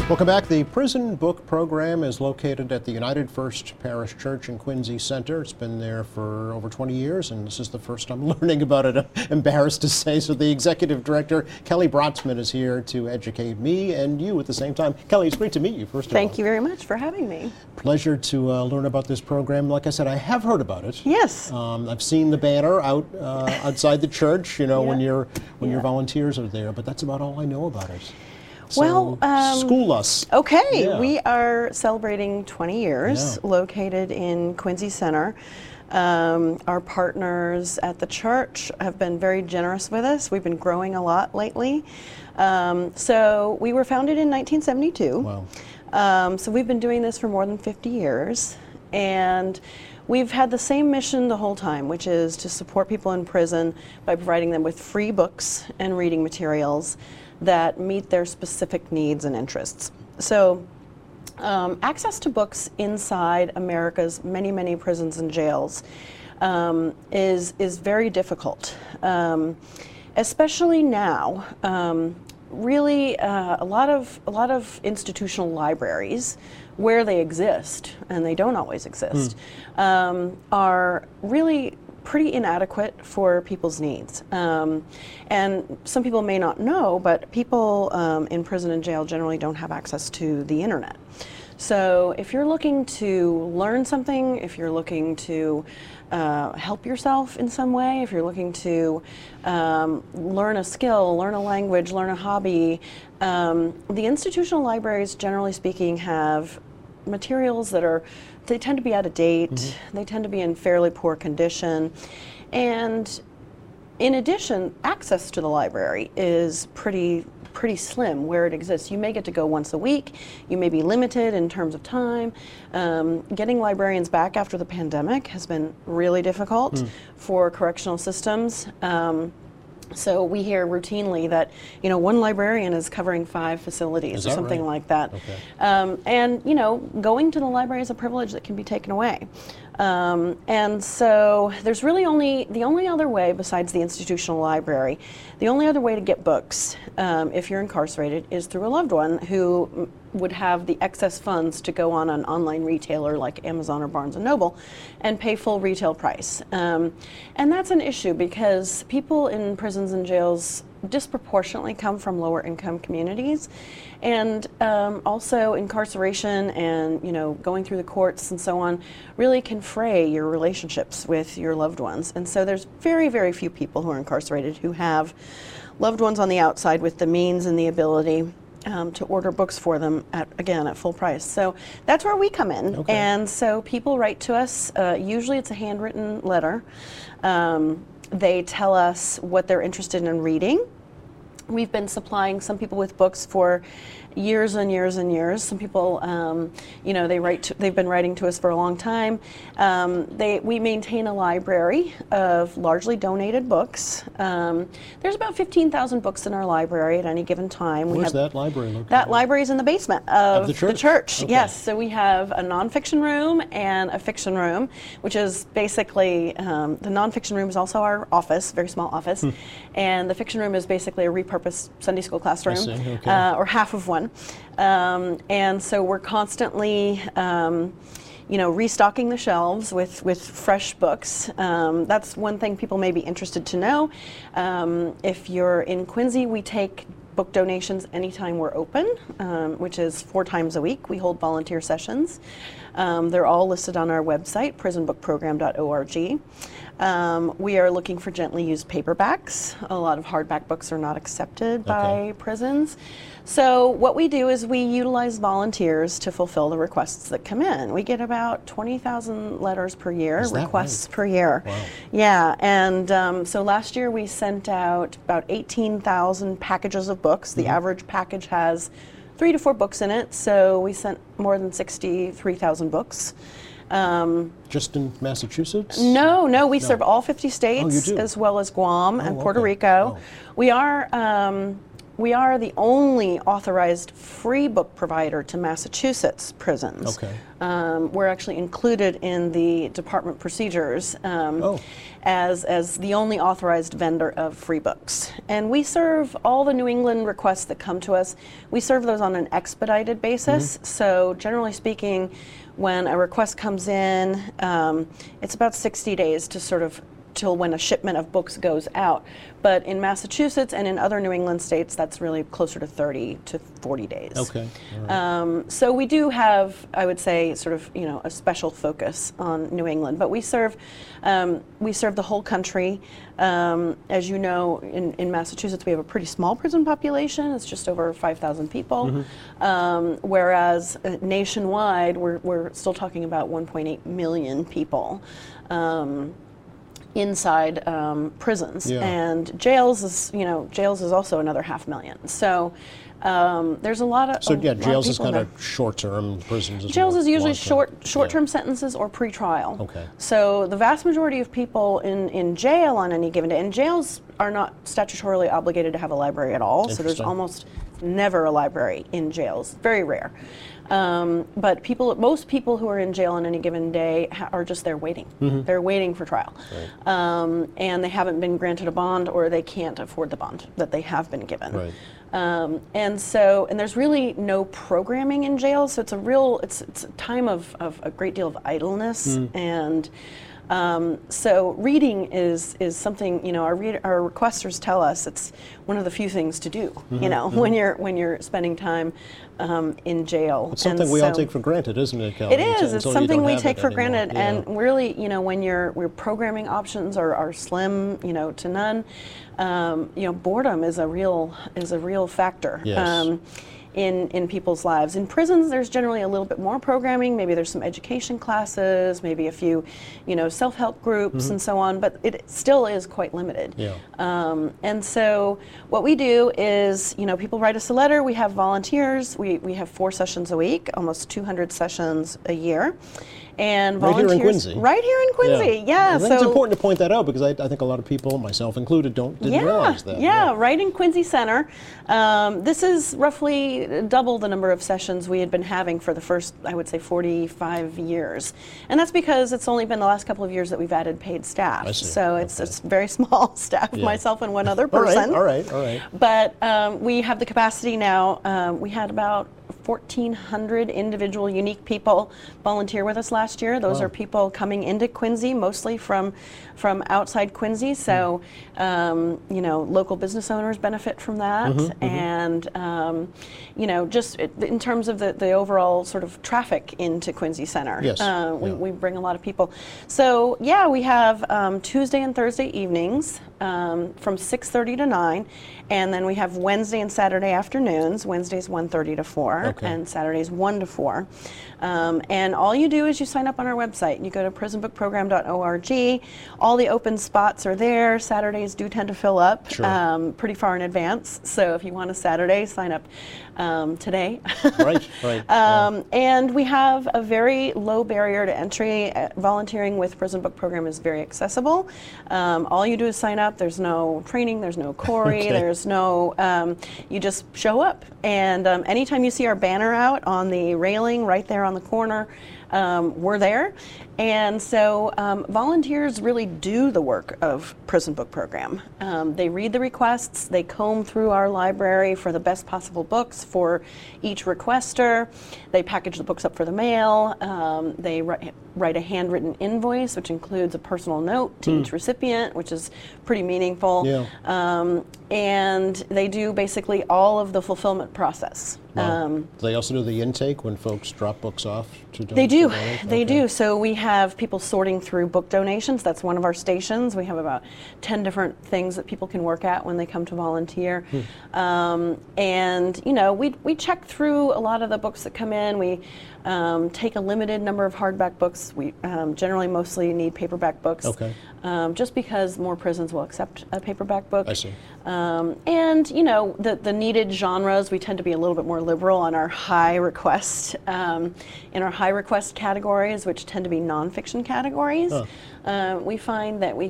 Welcome back. The Prison Book Program is located at the United First Parish Church in Quincy Center. It's been there for over 20 years, and this is the first time learning about it, I'm embarrassed to say. So the executive director, Kelly Brotzman, is here to educate me and you at the same time. Kelly, it's great to meet you, first of all. Thank you very much for having me. Pleasure to learn about this program. Like I said, I have heard about it. Yes. I've seen the banner outside the church, you know, Yeah. when your volunteers are there, but that's about all I know about it. So, Well, school us. Okay, Yeah. we are celebrating 20 years, located in Quincy Center. Our partners at the church have been very generous with us. We've been growing a lot lately. So we were founded in 1972. Wow. So we've been doing this for more than 50 years. And we've had the same mission the whole time, which is to support people in prison by providing them with free books and reading materials that meet their specific needs and interests. So access to books inside America's many, many prisons and jails is very difficult, especially now. Really, a lot of institutional libraries, where they exist, and they don't always exist, are really pretty inadequate for people's needs. And some people may not know, but people in prison and jail generally don't have access to the internet. So if you're looking to learn something, if you're looking to help yourself in some way, if you're looking to learn a skill, learn a language, learn a hobby, the institutional libraries, generally speaking, have materials that they tend to be out of date, they tend to be in fairly poor condition, and in addition, access to the library is pretty slim where it exists. You may get to go once a week, you may be limited in terms of time. Getting librarians back after the pandemic has been really difficult for correctional systems. So we hear routinely that, you know, one librarian is covering 5 facilities or something like that. Okay. And, you know, going to the library is a privilege that can be taken away. And so there's really the only other way besides the institutional library, the only other way to get books, if you're incarcerated, is through a loved one who would have the excess funds to go on an online retailer like Amazon or Barnes & Noble and pay full retail price. And that's an issue because people in prisons and jails disproportionately come from lower income communities, and also incarceration and, you know, going through the courts and so on really can fray your relationships with your loved ones. And so there's very, very few people who are incarcerated who have loved ones on the outside with the means and the ability to order books for them at full price. So that's where we come in. Okay. And so people write to us, usually it's a handwritten letter. They tell us what they're interested in reading. We've been supplying some people with books for years and years and years. Some people, you know, they've been writing to us for a long time. We maintain a library of largely donated books. There's about 15,000 books in our library at any given time. Where's that library located? That library is in the basement of the church? The church. Okay. Yes, so we have a nonfiction room and a fiction room, which is basically, the nonfiction room is also our office, very small office, and the fiction room is basically a repurposed Sunday school classroom, I see. Okay. or half of one. And so we're constantly, you know, restocking the shelves with fresh books. That's one thing people may be interested to know. If you're in Quincy, we take book donations anytime we're open, which is 4 times a week. We hold volunteer sessions. They're all listed on our website, prisonbookprogram.org. We are looking for gently used paperbacks. A lot of hardback books are not accepted by prisons. So what we do is we utilize volunteers to fulfill the requests that come in. We get about 20,000 letters per year, requests per year. Wow. Yeah, and so last year we sent out about 18,000 packages of books. The average package has 3 to 4 books in it, so we sent more than 63,000 books. Just in Massachusetts? No, we serve all 50 states, Oh, you do? as well as Guam and Puerto okay. Rico. Oh. We are we are the only authorized free book provider to Massachusetts prisons. Okay. We're actually included in the department procedures as the only authorized vendor of free books. And we serve all the New England requests that come to us. We serve those on an expedited basis. So generally speaking, when a request comes in, it's about 60 days to sort of till when a shipment of books goes out. But in Massachusetts and in other New England states, that's really closer to 30 to 40 days. Okay. All right. So we do have, I would say, sort of, you know, a special focus on New England. But we serve the whole country. As you know, in Massachusetts, we have a pretty small prison population. It's just over 5,000 people. Whereas nationwide, we're still talking about 1.8 million people. Inside prisons, and jails is also another 500,000. So there's a lot of jails is kind of short-term, prisons is jails is usually long-term. short-term sentences or pre-trial. Okay. So the vast majority of people in jail on any given day, and jails are not statutorily obligated to have a library at all. So there's almost never a library in jails. Very rare. But most people who are in jail on any given day are just there waiting. They're waiting for trial. Right. And they haven't been granted a bond, or they can't afford the bond that they have been given. Right. And there's really no programming in jail, so it's a time of a great deal of idleness. And so reading is something, you know, our requesters tell us it's one of the few things to do, you know, when you're spending time in jail. It's something we all take for granted, isn't it, Kelly? It is. It's something we take for granted, and really, you know, when your programming options are slim, you know, to none, you know, boredom is a real factor. Yes. In people's lives. In prisons, there's generally a little bit more programming. Maybe there's some education classes, maybe a few, you know, self-help groups and so on, but it still is quite limited. Yeah. And so what we do is, you know, people write us a letter, we have volunteers, we have 4 sessions a week, almost 200 sessions a year. And volunteers, right here in Quincy. Right here in Quincy, yeah. I think it's important to point that out, because I think a lot of people, myself included, didn't realize that. Yeah, right in Quincy Center. This is roughly double the number of sessions we had been having for the first, I would say, 45 years. And that's because it's only been the last couple of years that we've added paid staff. I see. So it's very small staff, myself and one other person. All right. But we have the capacity now. We had about 1,400 individual unique people volunteer with us last year. Those are people coming into Quincy, mostly from outside Quincy. So, you know, local business owners benefit from that. And, you know, just in terms of the overall sort of traffic into Quincy Center, we bring a lot of people. So, yeah, we have Tuesday and Thursday evenings from 6:30 to 9. And then we have Wednesday and Saturday afternoons. Wednesday's 1:30 to 4, and Saturday's 1 to 4. And all you do is you sign up on our website. You go to prisonbookprogram.org. All the open spots are there. Saturdays do tend to fill up pretty far in advance. So if you want a Saturday, sign up today. Right. And we have a very low barrier to entry. Volunteering with Prison Book Program is very accessible. All you do is sign up. There's no training. There's no Corey. There's no, you just show up. And anytime you see our banner out on the railing right there on the corner, we're there. And so volunteers really do the work of Prison Book Program. They read the requests, they comb through our library for the best possible books for each requester, they package the books up for the mail, they write a handwritten invoice, which includes a personal note to each recipient, which is pretty meaningful. And they do basically all of the fulfillment process. Do they also do the intake when folks drop books off to donate? They do. They do. So we have people sorting through book donations. That's one of our stations. We have about 10 different things that people can work at when they come to volunteer. And, you know, we check through a lot of the books that come in. We take a limited number of hardback books. We generally mostly need paperback books. Just because more prisons will accept a paperback book. I see. And, you know, the needed genres, we tend to be a little bit more liberal on our high request, in our high request categories, which tend to be nonfiction categories. We find that we get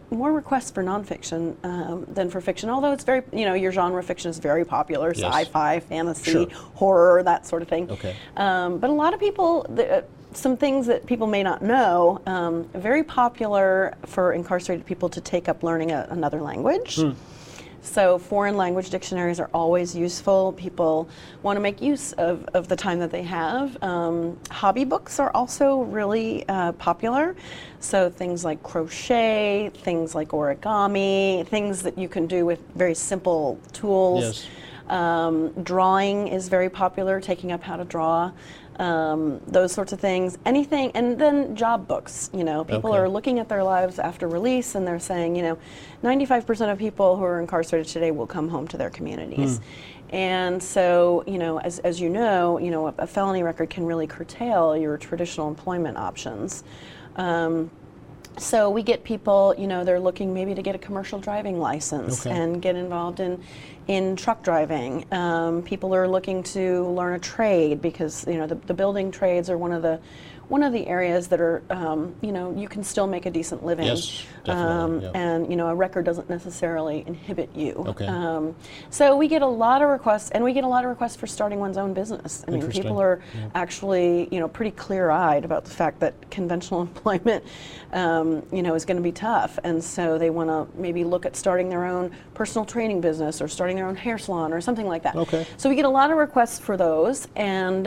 more requests for nonfiction than for fiction, although it's very, your genre fiction is very popular, Yes. sci-fi, fantasy, Sure. horror, that sort of thing. Okay. But a lot of people, some things that people may not know, very popular for incarcerated people to take up learning another language. So foreign language dictionaries are always useful. People want to make use of the time that they have. Hobby books are also really popular. So things like crochet, things like origami, things that you can do with very simple tools. Yes. Drawing is very popular, taking up how to draw. Those sorts of things, anything, and then job books. People Okay. are looking at their lives after release, and they're saying, 95% of people who are incarcerated today will come home to their communities. And so, as you know, a felony record can really curtail your traditional employment options. So we get people, they're looking maybe to get a commercial driving license Okay. and get involved in truck driving. People are looking to learn a trade because, the building trades are one of the areas that are, you can still make a decent living. Yes, definitely. Yeah. And, a record doesn't necessarily inhibit you. Okay. So we get a lot of requests, and we get a lot of requests for starting one's own business. I mean, Interesting. people are actually, pretty clear-eyed about the fact that conventional employment, is going to be tough. And so they want to maybe look at starting their own personal training business or starting their own hair salon or something like that. Okay. So we get a lot of requests for those. And,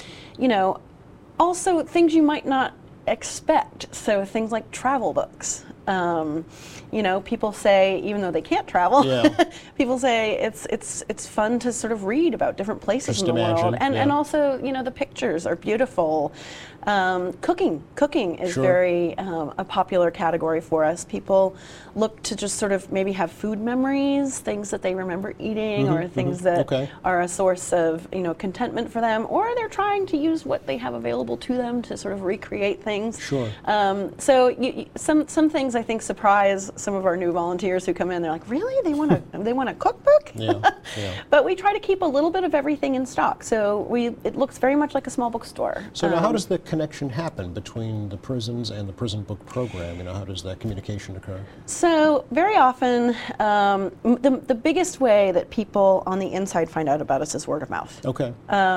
also things you might not expect. So things like travel books. People say, even though they can't travel, Yeah. people say it's fun to sort of read about different places Just in the world, imagine, and yeah. also the pictures are beautiful. Cooking is Sure. very a popular category for us. People look to just sort of maybe have food memories, things that they remember eating, or things that Okay. are a source of contentment for them, or they're trying to use what they have available to them to sort of recreate things. Sure. So some things I think surprise some of our new volunteers who come in. They're like, really? They want a cookbook? Yeah. Yeah. But we try to keep a little bit of everything in stock. So it looks very much like a small bookstore. So now how does the connection happen between the prisons and the prison book program? How does that communication occur? So very often, the biggest way that people on the inside find out about us is word of mouth. Okay.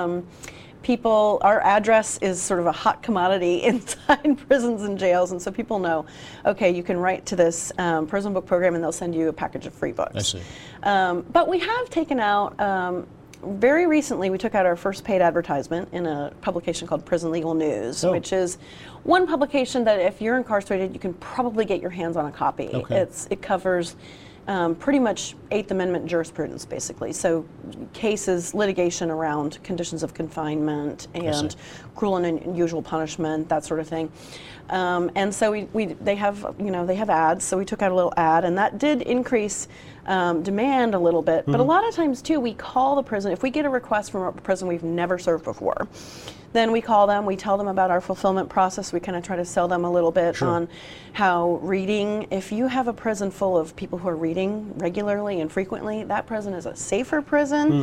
Our address is sort of a hot commodity inside prisons and jails, and so people know, okay, you can write to this prison book program and they'll send you a package of free books. I see. But we have taken out, very recently we took out our first paid advertisement in a publication called Prison Legal News, Oh. which is one publication that if you're incarcerated, you can probably get your hands on a copy. Okay. It covers pretty much Eighth Amendment jurisprudence, basically. So cases, litigation around conditions of confinement and cruel and unusual punishment, that sort of thing. And so they have ads. So we took out a little ad, and that did increase demand a little bit. But a lot of times too, we call the prison if we get a request from a prison we've never served before. Then we call them, we tell them about our fulfillment process, we kind of try to sell them a little bit on how reading, if you have a prison full of people who are reading regularly and frequently, that prison is a safer prison.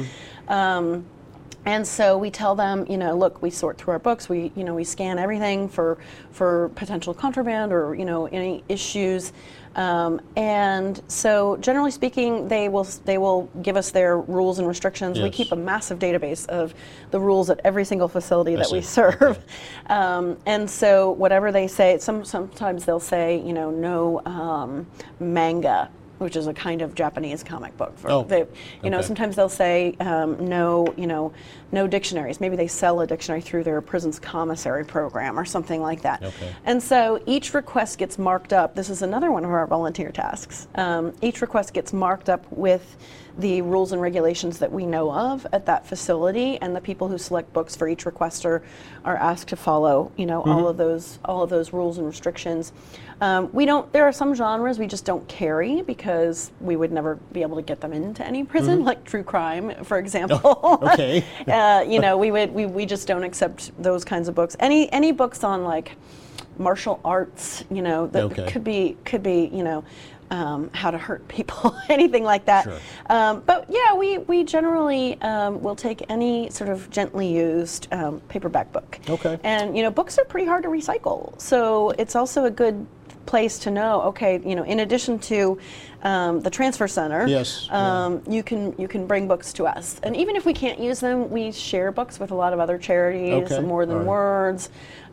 And so we tell them, look, we sort through our books, we scan everything for potential contraband or, any issues. And so generally speaking, they will give us their rules and restrictions. We Yes. keep a massive database of the rules at every single facility that we see. serve. And so whatever they say, sometimes they'll say, no manga, which is a kind of Japanese comic book. Sometimes they'll say no dictionaries. Maybe they sell a dictionary through their prison's commissary program or something like that. Okay. And so each request gets marked up. This is another one of our volunteer tasks. Each request gets marked up with the rules and regulations that we know of at that facility, and the people who select books for each requester are asked to follow, all of those rules and restrictions. There are some genres we just don't carry because we would never be able to get them into any prison, like true crime, for example. Okay. We just don't accept those kinds of books. Any books on like martial arts, that could be, how to hurt people, anything like that. Sure. But yeah, we generally will take any sort of gently used paperback book. Okay. And books are pretty hard to recycle, so it's also a good place to know, okay, you know, in addition to the transfer center, Yes, you can bring books to us. And even if we can't use them, we share books with a lot of other charities, Okay, More Than all right. Words.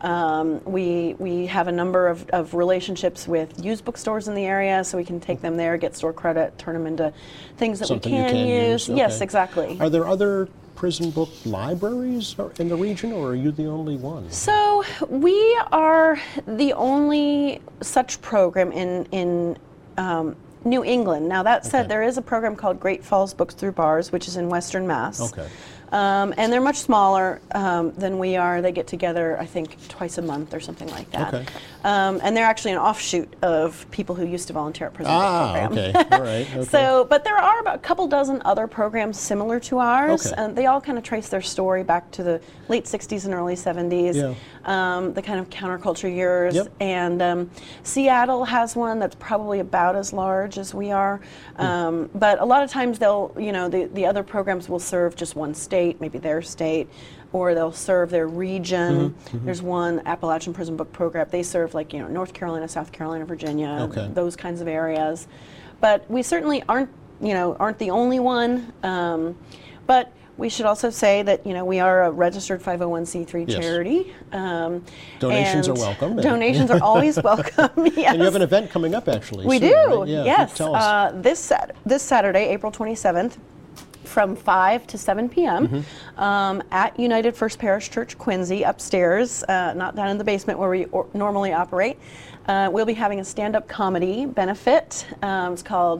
We have a number of relationships with used bookstores in the area, so we can take them there, get store credit, turn them into things that Something we you can can use. use, Yes, okay. exactly. Are there other prison book libraries in the region, or are you the only one? So we are the only such program in New England. Now that said, Okay. there is a program called Great Falls Books Through Bars, which is in Western Mass. Okay. And they're much smaller than we are. They get together, I think, twice a month or something like that. Okay. And they're actually an offshoot of people who used to volunteer at Prison Book Program. Okay. All right. Okay. So, but there are about a couple dozen other programs similar to ours, Okay. and they all kind of trace their story back to the late 60s and early 70s, the kind of counterculture years. Yep. And Seattle has one that's probably about as large as we are. But a lot of times they'll, you know, the other programs will serve just one state, maybe their state, or they'll serve their region. There's one Appalachian Prison Book Program. They serve, like, you know, North Carolina, South Carolina, Virginia, Okay. those kinds of areas. But we certainly aren't the only one. But we should also say that, you know, we are a registered 501c3 Yes. charity. Donations are and welcome. Donations are always welcome. Yes. And you have an event coming up, actually. We soon, do. right? Yeah, Yes. Tell us. This Saturday, April 27th, from 5 to 7 p.m. At United First Parish Church, Quincy, upstairs, not down in the basement where we normally operate. We'll be having a stand-up comedy benefit. It's called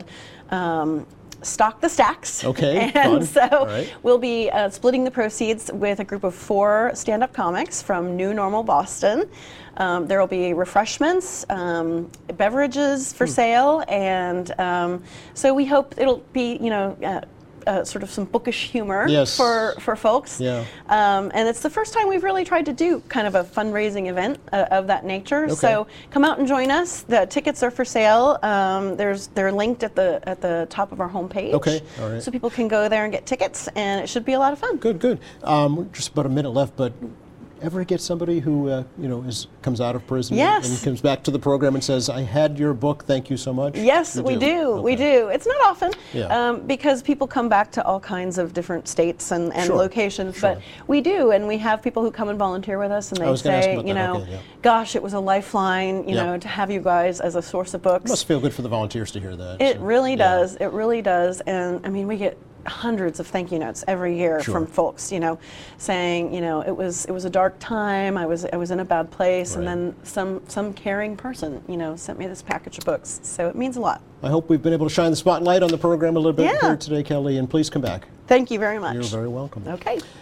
Stock the Stacks. Okay, And fun. so All right. we'll be splitting the proceeds with a group of 4 stand-up comics from New Normal Boston. There will be refreshments, beverages for sale, and so we hope it'll be, you know, sort of some bookish humor Yes. for folks. Yeah. And it's the first time we've really tried to do kind of a fundraising event of that nature. Okay. So come out and join us. The tickets are for sale. They're linked at the top of our homepage. Okay, all right. So people can go there and get tickets, and it should be a lot of fun. Good, good. Just about a minute left, but ever get somebody who you know comes out of prison Yes. and comes back to the program and says, "I had your book. Thank you so much." Yes, You we do. We Okay. do. It's not often Yeah. because people come back to all kinds of different states and Sure, locations, sure. but we do, and we have people who come and volunteer with us, and I they was gonna ask say, about you that. know, Okay, yeah. gosh, it was a lifeline, you Yeah. know, to have you guys as a source of books. Must feel good for the volunteers to hear that. It so, really yeah. does. It really does. And I mean, we get hundreds of thank you notes every year Sure. from folks, you know, saying, you know, it was a dark time. I was in a bad place, Right. and then some caring person, you know, sent me this package of books. So it means a lot. I hope we've been able to shine the spotlight on the program a little bit Yeah. here today, Kelly, and please come back. Thank you very much. You're very welcome. Okay.